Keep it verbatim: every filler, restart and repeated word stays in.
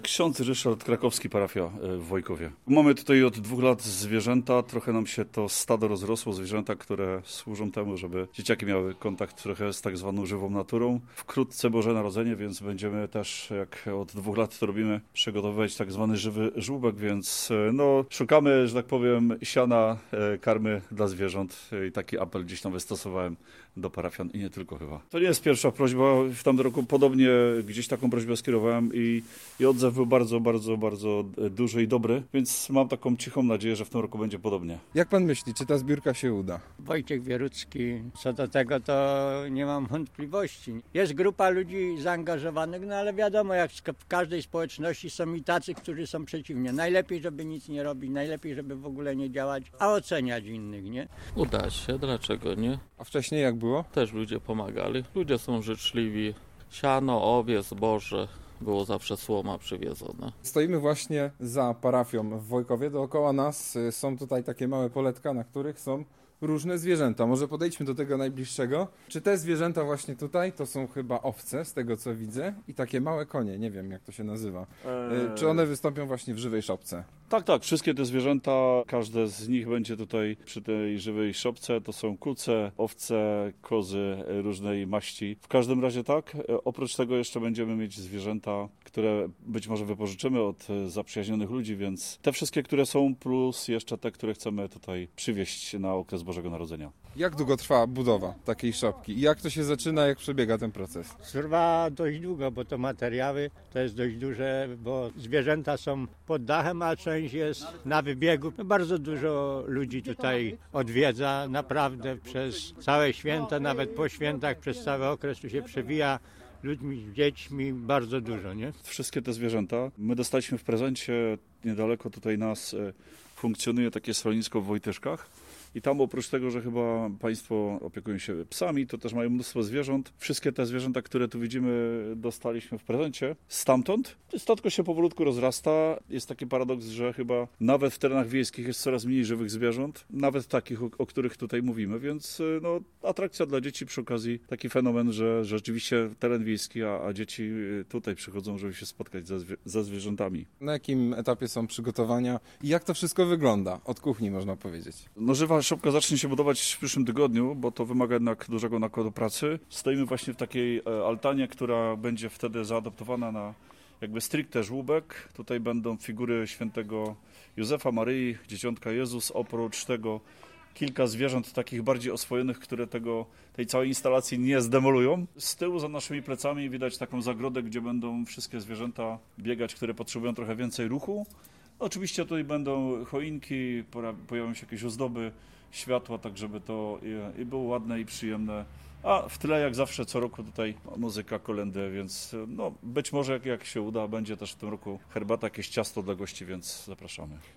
Ksiądz Ryszard Krakowski, parafia w Wojkowie. Mamy tutaj od dwóch lat zwierzęta, trochę nam się to stado rozrosło, zwierzęta, które służą temu, żeby dzieciaki miały kontakt trochę z tak zwaną żywą naturą. Wkrótce Boże Narodzenie, więc będziemy też, jak od dwóch lat to robimy, przygotowywać tak zwany żywy żłóbek, więc no szukamy, że tak powiem, siana, karmy dla zwierząt i taki apel gdzieś tam wystosowałem do parafian i nie tylko chyba. To nie jest pierwsza prośba, w tamtym roku podobnie gdzieś taką prośbę skierowałem i, i odzew był bardzo, bardzo, bardzo duży i dobry, więc mam taką cichą nadzieję, że w tym roku będzie podobnie. Jak pan myśli, czy ta zbiórka się uda? Wojciech Wierucki, co do tego to nie mam wątpliwości. Jest grupa ludzi zaangażowanych, no ale wiadomo, jak w każdej społeczności są i tacy, którzy są przeciwnie. Najlepiej, żeby nic nie robić, najlepiej, żeby w ogóle nie działać, a oceniać innych, nie? Uda się, dlaczego nie? A wcześniej jak było? Też ludzie pomagali. Ludzie są życzliwi. Siano, owiec, zboże. Było zawsze słoma przywiezone. Stoimy właśnie za parafią w Wojkowie. Dookoła nas są tutaj takie małe poletka, na których są różne zwierzęta. Może podejdźmy do tego najbliższego. Czy te zwierzęta właśnie tutaj to są chyba owce, z tego co widzę, i takie małe konie, nie wiem jak to się nazywa. Eee... Czy one wystąpią właśnie w żywej szopce? Tak, tak, wszystkie te zwierzęta, każde z nich będzie tutaj przy tej żywej szopce. To są kuce, owce, kozy różnej maści. W każdym razie tak. Oprócz tego jeszcze będziemy mieć zwierzęta, które być może wypożyczymy od zaprzyjaźnionych ludzi, więc te wszystkie, które są, plus jeszcze te, które chcemy tutaj przywieźć na okres Bożego Narodzenia. Jak długo trwa budowa takiej szopki? I jak to się zaczyna, jak przebiega ten proces? Trwa dość długo, bo to materiały to jest dość duże, bo zwierzęta są pod dachem, a część jest na wybiegu. Bardzo dużo ludzi tutaj odwiedza, naprawdę przez całe święta, nawet po świętach, przez cały okres tu się przewija. Ludźmi, dziećmi, bardzo dużo, nie? Wszystkie te zwierzęta my dostaliśmy w prezencie, niedaleko tutaj nas funkcjonuje takie schronisko w Wojtyszkach. I tam oprócz tego, że chyba państwo opiekują się psami, to też mają mnóstwo zwierząt. Wszystkie te zwierzęta, które tu widzimy, dostaliśmy w prezencie stamtąd. Statko się powolutku rozrasta. Jest taki paradoks, że chyba nawet w terenach wiejskich jest coraz mniej żywych zwierząt, nawet takich, o, o których tutaj mówimy, więc no, atrakcja dla dzieci przy okazji, taki fenomen, że rzeczywiście teren wiejski, a, a dzieci tutaj przychodzą, żeby się spotkać ze, zwie- ze zwierzętami. Na jakim etapie są przygotowania i jak to wszystko wygląda? Od kuchni można powiedzieć. No, żywa szopka zacznie się budować w przyszłym tygodniu, bo to wymaga jednak dużego nakładu pracy. Stoimy właśnie w takiej altanie, która będzie wtedy zaadaptowana na jakby stricte żłóbek. Tutaj będą figury świętego Józefa, Maryi, Dzieciątka Jezus. Oprócz tego kilka zwierząt takich bardziej oswojonych, które tego, tej całej instalacji nie zdemolują. Z tyłu za naszymi plecami widać taką zagrodę, gdzie będą wszystkie zwierzęta biegać, które potrzebują trochę więcej ruchu. Oczywiście tutaj będą choinki, pojawią się jakieś ozdoby, światła, tak żeby to i, i było ładne i przyjemne. A w tle jak zawsze co roku tutaj muzyka, kolędy, więc no być może jak, jak się uda, będzie też w tym roku herbata, jakieś ciasto dla gości, więc zapraszamy.